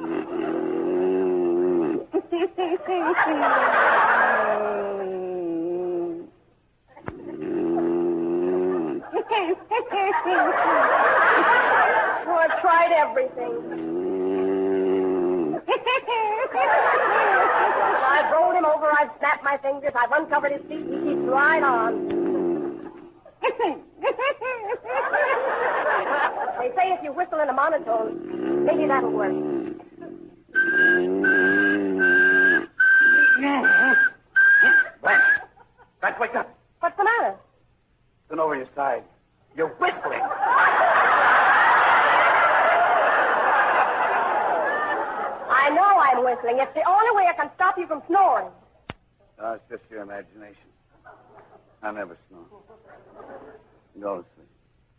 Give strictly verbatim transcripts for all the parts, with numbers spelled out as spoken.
Oh, I've tried everything. I've rolled him over, I've snapped my fingers, I've uncovered his feet, and he keeps right on. They say if you whistle in a monotone, maybe that'll work. Blanche. Blanche, wake up. What's the matter? Turn over your side. You're whistling. I know I'm whistling. It's the only way I can stop you from snoring. Oh, it's just your imagination. I never snore. Go to sleep.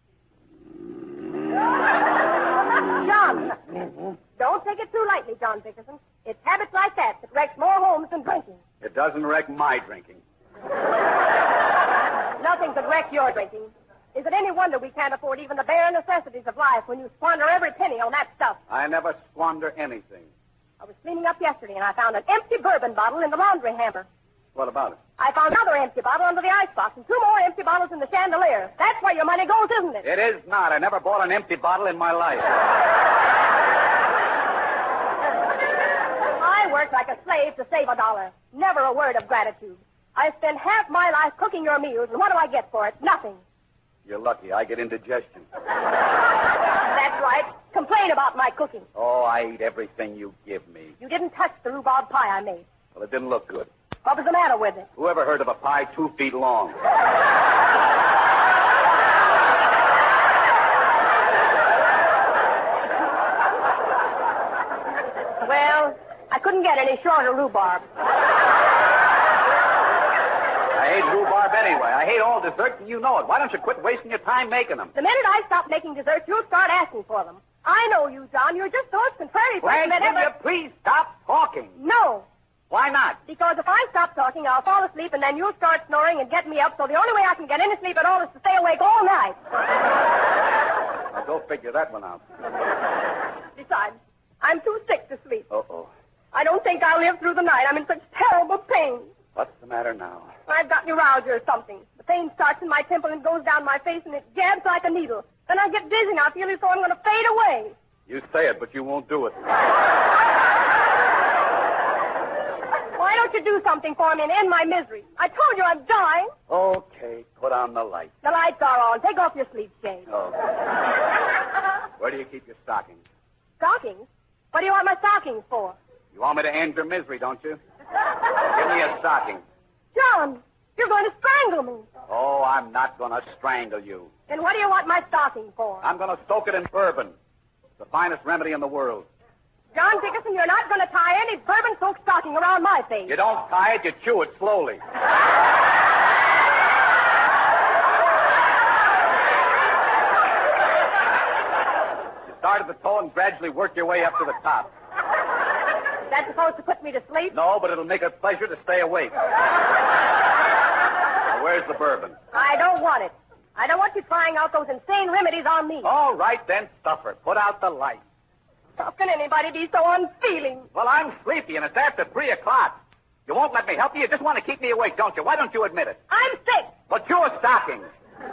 John, don't take it too lightly, John Dickerson. It's habits like that that wrecks more homes than drinking. It doesn't wreck my drinking. Nothing could wreck your drinking. Is it any wonder we can't afford even the bare necessities of life when you squander every penny on that stuff? I never squander anything. I was cleaning up yesterday and I found an empty bourbon bottle in the laundry hamper. What about it? I found another empty bottle under the icebox and two more empty bottles in the chandelier. That's where your money goes, isn't it? It is not. I never bought an empty bottle in my life. I work like a slave to save a dollar. Never a word of gratitude. I spend half my life cooking your meals, and what do I get for it? Nothing. You're lucky. I get indigestion. That's right. Complain about my cooking. Oh, I eat everything you give me. You didn't touch the rhubarb pie I made. Well, it didn't look good. What was the matter with it? Who ever heard of a pie two feet long? Well, I couldn't get any shorter rhubarb. I hate rhubarb anyway. I hate all desserts, and you know it. Why don't you quit wasting your time making them? The minute I stop making desserts, you'll start asking for them. I know you, John. You're just those contrary person Blanche, that will ever... you please stop talking? No. Why not? Because if I stop talking, I'll fall asleep, and then you'll start snoring and get me up, so the only way I can get any sleep at all is to stay awake all night. Now, go figure that one out. Besides, I'm too sick to sleep. Uh-oh. I don't think I'll live through the night. I'm in such terrible pain. What's the matter now? I've got neuralgia or something. The pain starts in my temple and goes down my face, and it jabs like a needle. Then I get dizzy, and I feel as though I'm going to fade away. You say it, but you won't do it. Why don't you do something for me and end my misery? I told you I'm dying. Okay, put on the light. The lights are on. Take off your sleep shade. Oh. Where do you keep your stockings? Stockings? What do you want my stockings for? You want me to end your misery, don't you? Give me a stocking. John, you're going to strangle me. Oh, I'm not going to strangle you. Then what do you want my stocking for? I'm going to soak it in bourbon. It's the finest remedy in the world. John Dickerson, you're not going to tie any bourbon-soaked stocking around my face. You don't tie it, you chew it slowly. You start at the toe and gradually work your way up to the top. Is that supposed to put me to sleep? No, but it'll make a pleasure to stay awake. Now, where's the bourbon? I don't want it. I don't want you trying out those insane remedies on me. All right, then, suffer. Put out the light. How can anybody be so unfeeling? Well, I'm sleepy, and it's after three o'clock. You won't let me help you? You just want to keep me awake, don't you? Why don't you admit it? I'm sick. But chew a stocking.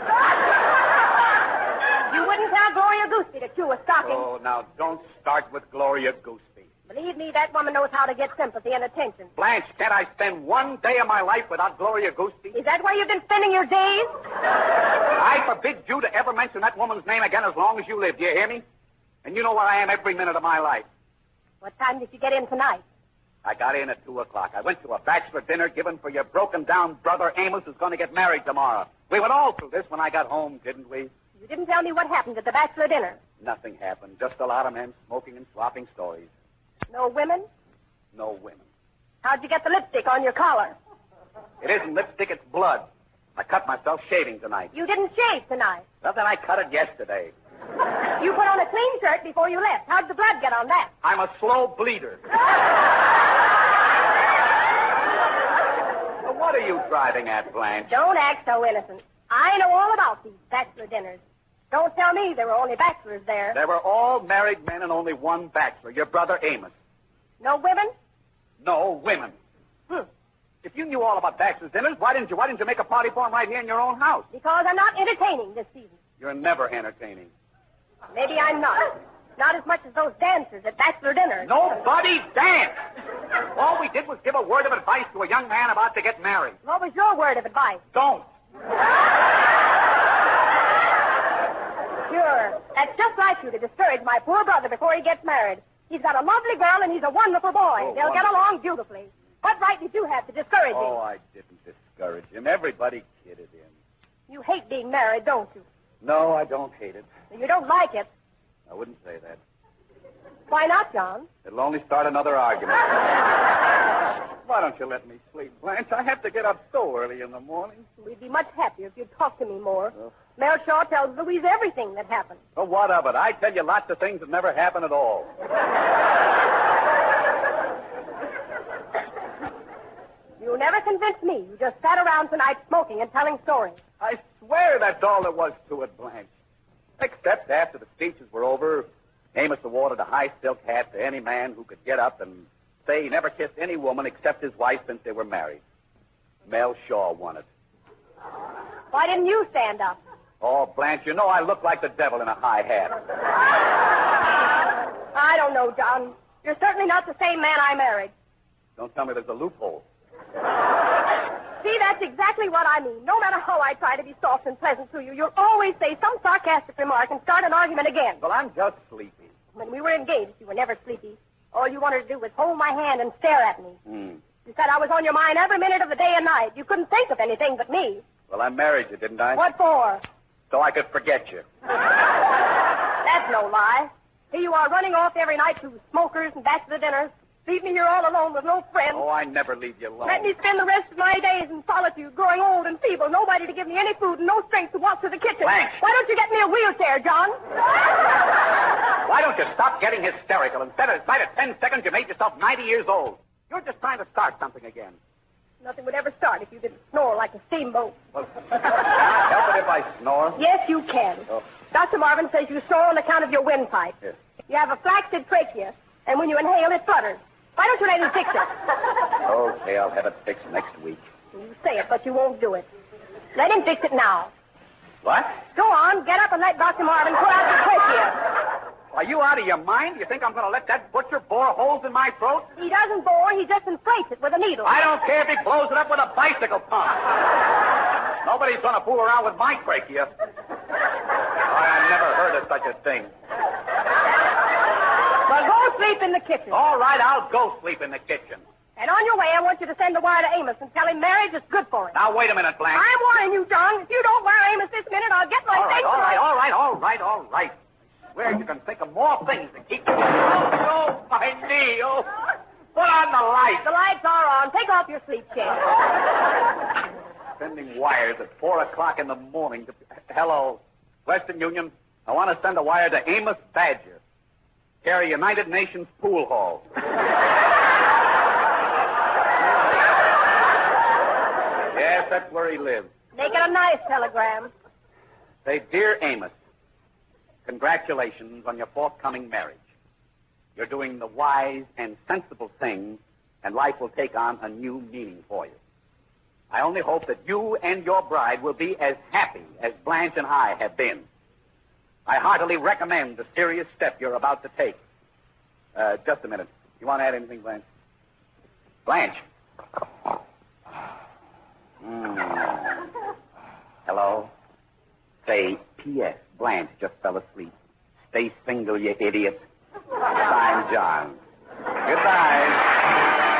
You wouldn't tell Gloria Gooseby to chew a stocking. Oh, now, don't start with Gloria Gooseby. Believe me, that woman knows how to get sympathy and attention. Blanche, can't I spend one day of my life without Gloria Gooseby? Is that where you've been spending your days? I forbid you to ever mention that woman's name again as long as you live. Do you hear me? And you know where I am every minute of my life. What time did you get in tonight? I got in at two o'clock. I went to a bachelor dinner given for your broken-down brother Amos who's going to get married tomorrow. We went all through this when I got home, didn't we? You didn't tell me what happened at the bachelor dinner. Nothing happened. Just a lot of men smoking and swapping stories. No women? No women. How'd you get the lipstick on your collar? It isn't lipstick, it's blood. I cut myself shaving tonight. You didn't shave tonight. Well, then I cut it yesterday. You put on a clean shirt before you left. How'd the blood get on that? I'm a slow bleeder. Well, what are you driving at, Blanche? Don't act so innocent. I know all about these bachelor dinners. Don't tell me there were only bachelors there. There were all married men and only one bachelor, your brother Amos. No women? No women. Hmm. If you knew all about bachelor's dinners, why didn't you? Why didn't you make a party for them right here in your own house? Because I'm not entertaining this season. You're never entertaining. Maybe I'm not. Not as much as those dancers at bachelor dinners. Nobody danced. All we did was give a word of advice to a young man about to get married. What was your word of advice? Don't. Sure. That's just like you to discourage my poor brother before he gets married. He's got a lovely girl and he's a wonderful boy. Oh, They'll wonderful. get along beautifully. What right did you have to discourage him? Oh, I didn't discourage him. Everybody kidded him. You hate being married, don't you? No, I don't hate it. You don't like it. I wouldn't say that. Why not, John? It'll only start another argument. Why don't you let me sleep, Blanche? I have to get up so early in the morning. We'd be much happier if you'd talk to me more. Oh. Mel Shaw tells Louise everything that happened. Oh, what of it? I tell you lots of things that never happen at all. You never convinced me. You just sat around tonight smoking and telling stories. I swear that's all there was to it, Blanche. Except after the speeches were over, Amos awarded a high silk hat to any man who could get up and say he never kissed any woman except his wife since they were married. Mel Shaw won it. Why didn't you stand up? Oh, Blanche, you know I look like the devil in a high hat. I don't know, John. You're certainly not the same man I married. Don't tell me there's a loophole. See, that's exactly what I mean. No matter how I try to be soft and pleasant to you, you'll always say some sarcastic remark and start an argument again. Well, I'm just sleepy. When we were engaged, you were never sleepy. All you wanted to do was hold my hand and stare at me. Hmm. You said I was on your mind every minute of the day and night. You couldn't think of anything but me. Well, I married you, didn't I? What for? So I could forget you. That's no lie. Here you are running off every night to smokers and bachelor dinners. Leave me here all alone with no friends. Oh, I never leave you alone. Let me spend the rest of my days in solitude, growing old and feeble, nobody to give me any food and no strength to walk to the kitchen. Blanche. Why don't you get me a wheelchair, John? Why don't you stop getting hysterical? Instead of inside of ten seconds, you made yourself ninety years old. You're just trying to start something again. Nothing would ever start if you didn't snore like a steamboat. Well, can I help it if I snore? Yes, you can. Oh. Doctor Marvin says you snore on account of your windpipe. Yes. You have a flaccid trachea, and when you inhale, it flutters. Why don't you let him fix it? Okay, I'll have it fixed next week. You say it, but you won't do it. Let him fix it now. What? Go on, get up and let Doctor Marvin pull out the trachea. Are you out of your mind? You think I'm going to let that butcher bore holes in my throat? He doesn't bore, he just inflates it with a needle. I don't care if he blows it up with a bicycle pump. Nobody's going to fool around with my trachea. Oh, I never heard of such a thing. Well, go sleep in the kitchen. All right, I'll go sleep in the kitchen. And on your way, I want you to send a wire to Amos and tell him marriage is good for him. Now, wait a minute, Blanche. I'm warning you, John. If you don't wire Amos this minute, I'll get my All right, things all right, right. all right, all right, all right. I swear you can think of more things to keep you. Oh, oh, my knee. Oh, put on the light. The lights are on. Take off your sleep chair. Sending wires at four o'clock in the morning. To... Hello, Western Union. I want to send a wire to Amos Badger. Carry United Nations Pool Hall. Yes, that's where he lives. Make it a nice telegram. Say, Dear Amos, congratulations on your forthcoming marriage. You're doing the wise and sensible thing, and life will take on a new meaning for you. I only hope that you and your bride will be as happy as Blanche and I have been. I heartily recommend the serious step you're about to take. Uh, just a minute. You want to add anything, Blanche? Blanche. Mm. Hello? Say, P S Blanche just fell asleep. Stay single, you idiot. I'm John. Goodbye.